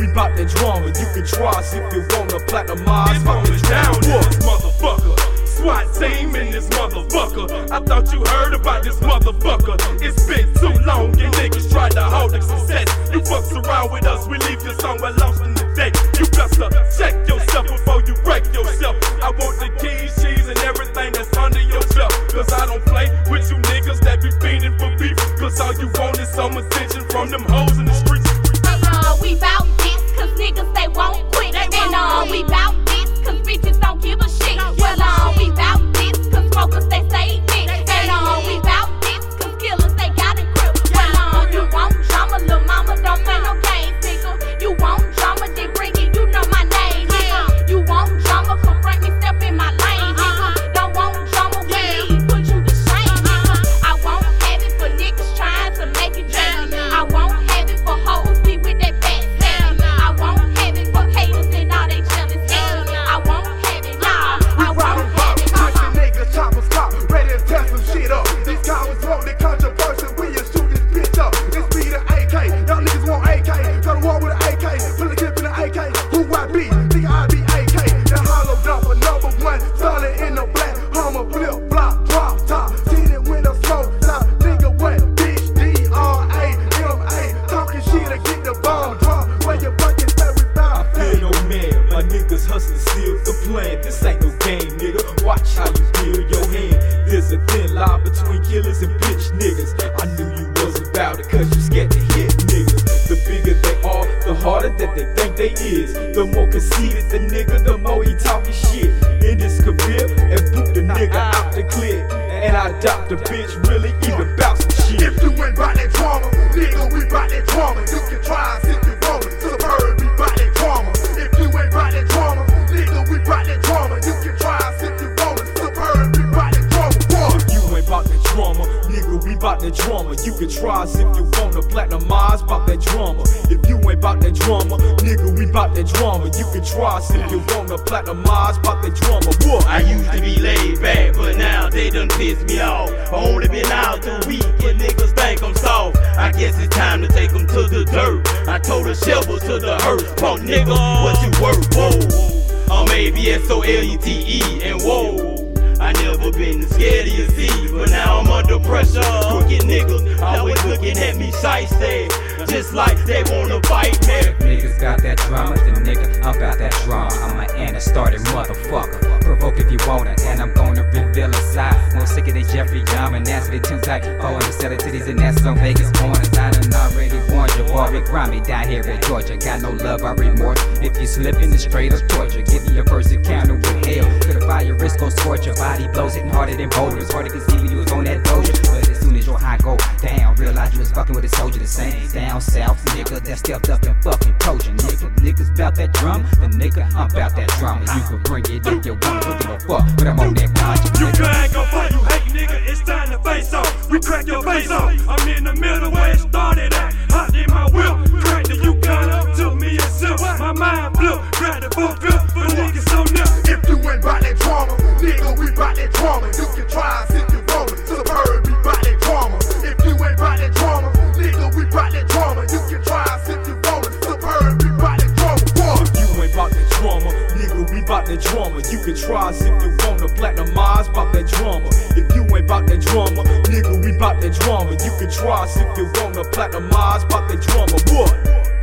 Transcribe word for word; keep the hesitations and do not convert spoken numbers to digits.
we bout that drama. You can try us if you wanna platinum-eyes. It's going down in this motherfucker. SWAT team in this motherfucker. I thought you heard about this motherfucker. It's been too long, you niggas tried to hold the success. You fucks around with us, we leave you somewhere lost in the day. You best to check yourself before you break yourself. I want the keys, cheese, and everything that's under your belt. Cause I don't play with you niggas that be fiending for beef. Cause all you want is some attention from them hoes in the streets. Uh, we bout this, cause niggas they won't quit. And uh, we bout this, cause bitches don't give a shit. Well, uh, we bout this, cause smokers they stay lit. And uh, we bout this, cause killers they got a grip. Well, uh, you want drama, lil' mama don't play no games, nigga. You want drama, they bring it, you know my name, nigga. You want drama, come bring me step in my lane, nigga. Don't want drama, we put you to shame, nigga. I won't have it for niggas trying to make it dreamy. I won't have it for hoes be with that fat steady. I won't have it for haters and all they jealous heavy. I won't have it, nah, I won't have it, Pushing niggas, choppers cop, ready to tear some shit up. These cowards want the controversy, we just shoot this bitch up. This be the A K, y'all niggas want A K. Go to war with an A K, put a clip in an A K. Who I be? Nigga I be A K. The hollow dumper, number one, started in the black Hummer, flip, flop, drop top. Seen it when the smoke stop. Nigga what? Bitch, D R A M A. Talking shit to get the bomb drop. Where you fucking very foul. I feel no man, my niggas hustling, seal the plan. This ain't no game, nigga. Watch how you feel your hand. There's a thin line between killers and bitch niggas. I knew you was about it, cause you scared to hit niggas. The bigger they are, the harder that they think they is. The more conceited the nigga, the more he talking shit. In this career, and boot the nigga out the clip. And I doubt the bitch really even bout some shit. If you ain't bout that drama, nigga, we bout that drama. You can try us if you want it. Suburb, we bout that drama. If you ain't bout that drama, nigga, we bout that drama. You can try us if you want it. Suburb, we bout that drama. If you ain't bout that drama, nigga, we bout that drama. You can try us if you wanna platinum-eyes, bout that drama. If you ain't bout that drama, nigga, we bout that drama. You can try us if you wanna platinum-eyes, bout that drama. What? I used to be laid back, but now they done pissed me off. I only been out a week and niggas think I'm soft. I guess it's time to take them to the dirt. I told the shovel to the hearse, punk nigga, what you worth, whoa. I'm A B S O L E T E and whoa. I never been scared of your seeds, but now I'm under pressure. Crooked niggas always looking at me shiesty, just like they wanna fight me. Niggas got that drama, then nigga, I'm about that drama. I'm an Anna started motherfucker. Provoke if you want it, and I'm gonna reveal a side. More sicker than Jeffrey Dahmer, and that's too tight. Falling to sell it titties, and that's on Vegas corners. I done already warned you, boy, it grimy down here in Georgia. Got no love or remorse. If you slippin', it's straight up torture. Give you your first encounter with hell. Could the fire risk gon' scorch your body, blows hitting harder than boulders. It's hard to conceive when you was on that doja. But as soon as your high go down, realize you was fucking with a soldier the same. Down south, nigga, that stepped up and fucking told you. Nigga, niggas bout that drum, the nigga, I'm bout that drama. You can bring it if you want, don't give a fuck, but I'm on that conscience. You can't go fight, you hate nigga, it's time to face off. We crack your face off. I'm in the middle where it started at. Hot in my whip, crack the Yukon up, took me a sip. My mind blew, grab the book up for niggas on there. If you ain't bout that drama, nigga, we bout that drama. You can try us if you want it. Suburb, we bout that drama. If you ain't bout that drama, nigga, we bout that drama. You can try us if you want it. Suburb, we bout that drama. What? If you ain't bout that drama, nigga, we bout that drama. You can try us if you wanna platinum-eyes, bout that drama. If you ain't bout that drama, nigga, we bout that drama. You can try us if you wanna platinum-eyes, bout that drama. What?